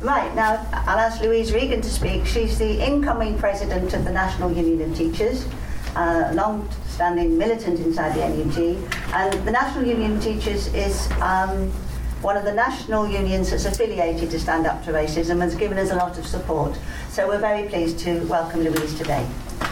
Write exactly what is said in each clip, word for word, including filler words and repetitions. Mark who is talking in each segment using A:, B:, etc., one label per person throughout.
A: Right, now I'll ask Louise Regan to speak. She's the incoming president of the National Union of Teachers, a uh, long-standing militant inside the N U T, and the National Union of Teachers is um, one of the national unions that's affiliated to Stand Up to Racism and has given us a lot of support. So we're very pleased to welcome Louise today.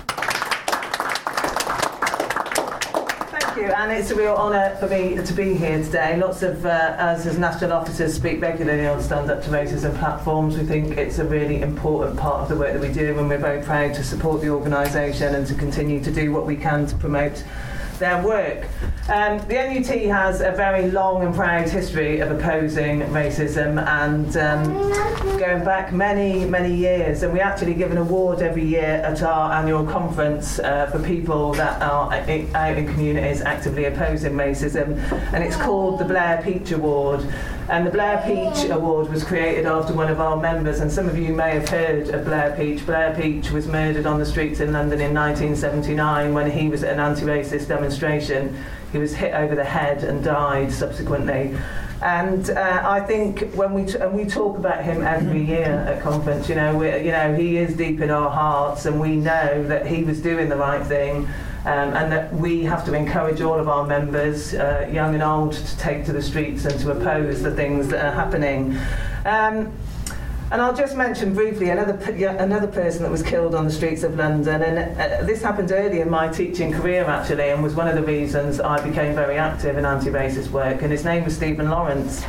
B: Thank you, and it's a real honour for me to be here today. Lots of uh, us as national officers speak regularly on Stand Up to Racism platforms. We think it's a really important part of the work that we do, and we're very proud to support the organisation and to continue to do what we can to promote their work. Um, the N U T has a very long and proud history of opposing racism, and um, going back many, many years, and we actually give an award every year at our annual conference uh, for people that are out in communities actively opposing racism, and it's called the Blair Peach Award. And the Blair Peach Award was created after one of our members, and some of you may have heard of Blair Peach. Blair Peach was murdered on the streets in London in nineteen seventy-nine when he was at an anti-racist demonstration. He was hit over the head and died subsequently. And uh, I think when we t- and we talk about him every year at conference, you know, we, you know, he is deep in our hearts, and we know that he was doing the right thing. Um, and that we have to encourage all of our members, uh, young and old, to take to the streets and to oppose the things that are happening. Um, and I'll just mention briefly another another person that was killed on the streets of London, and uh, this happened early in my teaching career actually, and was one of the reasons I became very active in anti-racist work, and his name was Stephen Lawrence.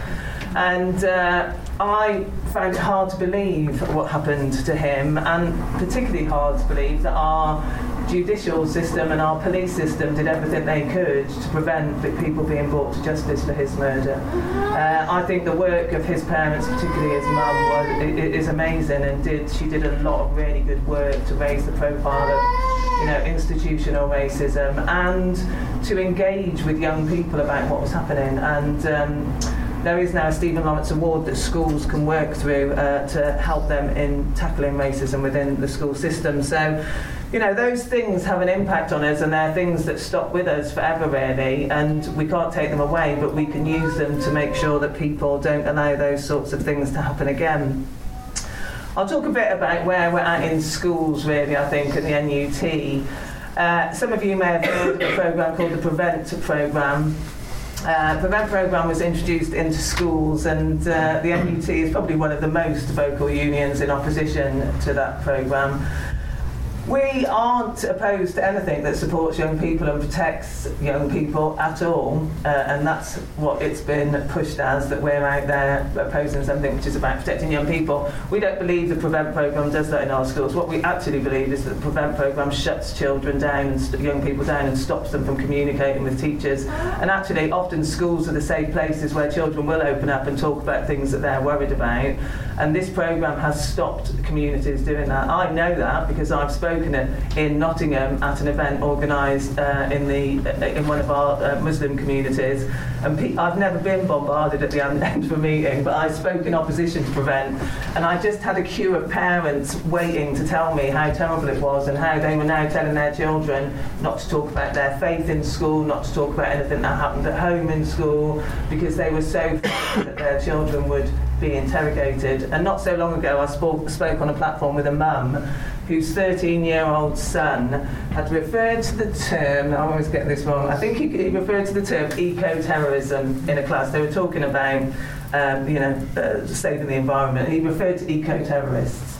B: And uh, I found it hard to believe what happened to him, and particularly hard to believe that our judicial system and our police system did everything they could to prevent people being brought to justice for his murder. Uh, I think the work of his parents, particularly his mum, was, is amazing, and did she did a lot of really good work to raise the profile of, you know, institutional racism, and to engage with young people about what was happening. And um, there is now a Stephen Lawrence Award that schools can work through uh, to help them in tackling racism within the school system. So, you know, those things have an impact on us, and they're things that stop with us forever, really, and we can't take them away, but we can use them to make sure that people don't allow those sorts of things to happen again. I'll talk a bit about where we're at in schools, really, I think, at the N U T. Uh, some of you may have heard of a programme called the PREVENT programme. Uh, PREVENT programme was introduced into schools, and uh, the N U T is probably one of the most vocal unions in opposition to that programme. We aren't opposed to anything that supports young people and protects young people at all, uh, and that's what it's been pushed as, that we're out there opposing something which is about protecting young people. We don't believe the PREVENT programme does that in our schools. What we actually believe is that the PREVENT programme shuts children down and st- young people down and stops them from communicating with teachers. And actually, often schools are the safe places where children will open up and talk about things that they're worried about. And this programme has stopped communities doing that. I know that because I've spoken it in Nottingham at an event organised uh, in the uh, in one of our uh, Muslim communities. And pe- I've never been bombarded at the end of a meeting, but I spoke in opposition to PREVENT, and I just had a queue of parents waiting to tell me how terrible it was and how they were now telling their children not to talk about their faith in school, not to talk about anything that happened at home in school, because they were so afraid that their children would be interrogated. And not so long ago I spoke, spoke on a platform with a mum whose thirteen-year-old son had referred to the term, I always get this wrong, I think he, he referred to the term eco-terrorism in a class. They were talking about um, you know, uh, saving the environment. He referred to eco-terrorists.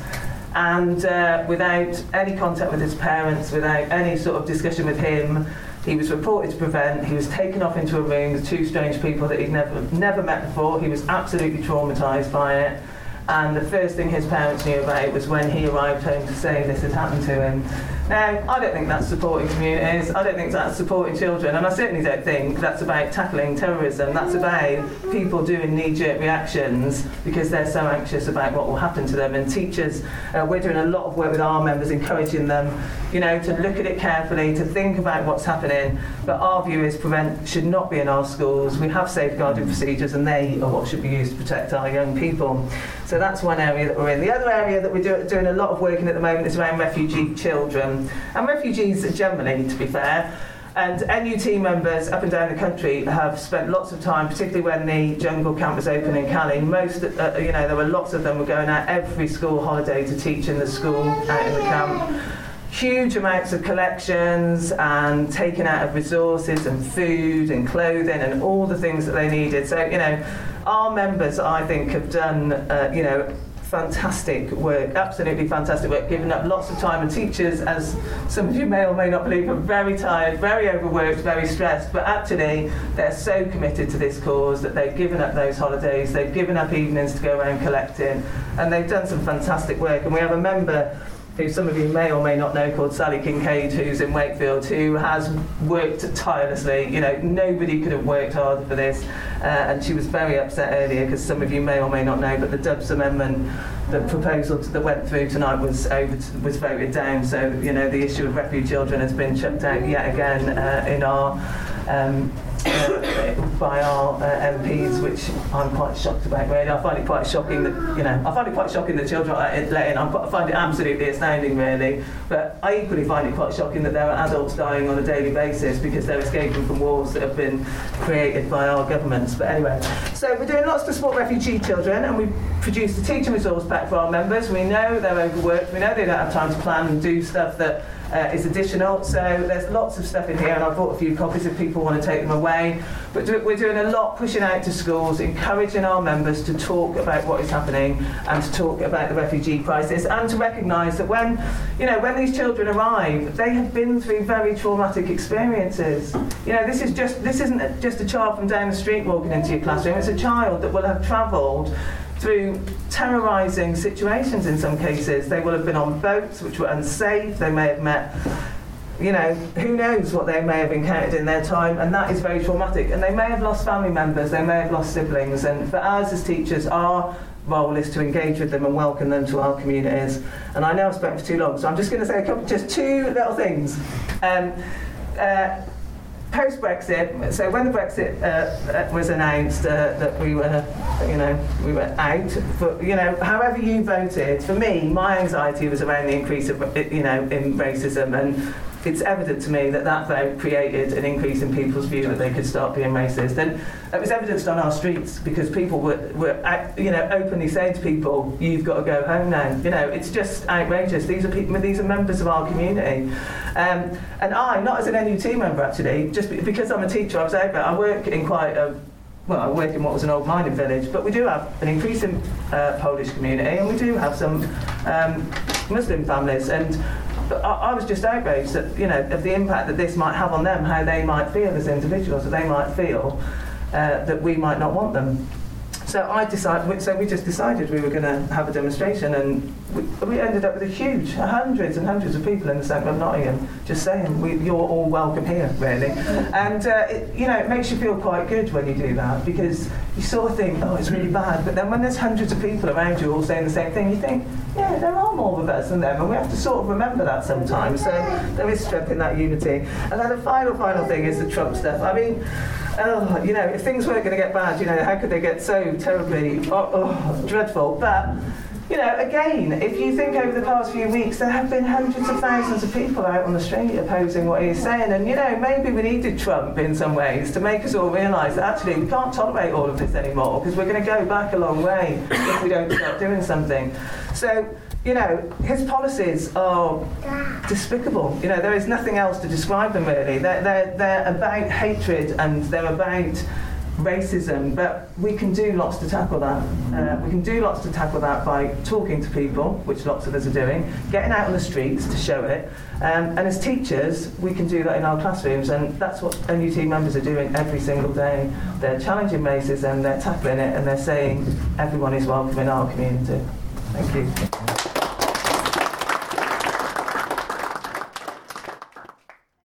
B: And uh, without any contact with his parents, without any sort of discussion with him, he was reported to PREVENT. He was taken off into a room with two strange people that he'd never never met before. He was absolutely traumatised by it. And the first thing his parents knew about it was when he arrived home to say this had happened to him. Now, I don't think that's supporting communities, I don't think that's supporting children, and I certainly don't think that's about tackling terrorism. That's about people doing knee-jerk reactions because they're so anxious about what will happen to them. And teachers, uh, we're doing a lot of work with our members, encouraging them, you know, to look at it carefully, to think about what's happening. But our view is PREVENT should not be in our schools. We have safeguarding procedures, and they are what should be used to protect our young people. So that's one area that we're in. The other area that we're do- doing a lot of work in at the moment is around refugee children. And refugees generally, to be fair, And N U T members up and down the country have spent lots of time, particularly when the jungle camp was open in Cali. Most, uh, you know, there were lots of them were going out every school holiday to teach in the school out in the camp. Huge amounts of collections and taking out of resources and food and clothing and all the things that they needed. So, you know, our members, I think, have done, uh, you know, fantastic work, absolutely fantastic work, giving up lots of time. And teachers, as some of you may or may not believe, are very tired, very overworked, very stressed, but actually they're so committed to this cause that they've given up those holidays, they've given up evenings to go around collecting, and they've done some fantastic work. And we have a member who some of you may or may not know, called Sally Kincaid, who's in Wakefield, who has worked tirelessly. You know, nobody could have worked harder for this, uh, and she was very upset earlier because some of you may or may not know, but the Dubs Amendment, the proposal that went through tonight was over to, was voted down. So, you know, the issue of refugee children has been chucked out yet again uh, in our um, uh, by our uh, M Ps, which I'm quite shocked about. Really, I find it quite shocking that you know I find it quite shocking that children are let in. I find it absolutely astounding, really. But I equally find it quite shocking that there are adults dying on a daily basis because they're escaping from wars that have been created by our governments. But anyway, so we're doing lots to support refugee children, and we produced a teaching resource pack for our members. We know they're overworked. We know they don't have time to plan and do stuff that Uh, is additional, so there's lots of stuff in here, and I've brought a few copies if people want to take them away. But do, we're doing a lot pushing out to schools, encouraging our members to talk about what is happening and to talk about the refugee crisis, and to recognise that when, you know, when these children arrive, they have been through very traumatic experiences. You know, this is just this isn't just a child from down the street walking into your classroom. It's a child that will have travelled through terrorising situations in some cases. They will have been on boats which were unsafe. They may have met, you know, who knows what they may have encountered in their time, and that is very traumatic. And they may have lost family members, they may have lost siblings, and for us as teachers, our role is to engage with them and welcome them to our communities. And I know I've spoken for too long, so I'm just going to say a couple, just two little things. Um, uh, Post-Brexit, so when the Brexit uh, was announced uh, that we were, you know, we were out, for, you know, however you voted, for me, my anxiety was around the increase of, you know, in racism, and it's evident to me that that vote created an increase in people's view that they could start being racist. And it was evidenced on our streets because people were, were you know, openly saying to people, you've got to go home now. You know, it's just outrageous. These are people, these are members of our community. Um, and I, not as an N U T member actually, just because I'm a teacher, I was out there, I work in quite a, well, I work in what was an old mining village, but we do have an increasing uh, Polish community, and we do have some um, Muslim families. And I, I was just outraged that, you know, of the impact that this might have on them, how they might feel as individuals, that they might feel uh, that we might not want them. So I decided. So we just decided we were going to have a demonstration, and we, we ended up with a huge, hundreds and hundreds of people in the centre of Nottingham, just saying, we, "You're all welcome here," really. And uh, it, you know, it makes you feel quite good when you do that, because you sort of think, "Oh, it's really bad," but then when there's hundreds of people around you all saying the same thing, you think, "Yeah, there are more of us than them," and we have to sort of remember that sometimes. So there is strength in that unity. And then the final, final thing is the Trump stuff. I mean. Oh, you know, if things weren't going to get bad, you know, how could they get so terribly oh, oh, dreadful? But, you know, again, if you think over the past few weeks, there have been hundreds of thousands of people out on the street opposing what he's saying. And, you know, maybe we needed Trump in some ways to make us all realise that actually we can't tolerate all of this anymore, because we're going to go back a long way if we don't start doing something. So, you know, his policies are despicable. You know, there is nothing else to describe them, really. They're, they're, they're about hatred and they're about racism, but we can do lots to tackle that. Uh, we can do lots to tackle that by talking to people, which lots of us are doing, getting out on the streets to show it, um, and as teachers, we can do that in our classrooms, and that's what N U T members are doing every single day. They're challenging racism, they're tackling it, and they're saying everyone is welcome in our community. Thank you.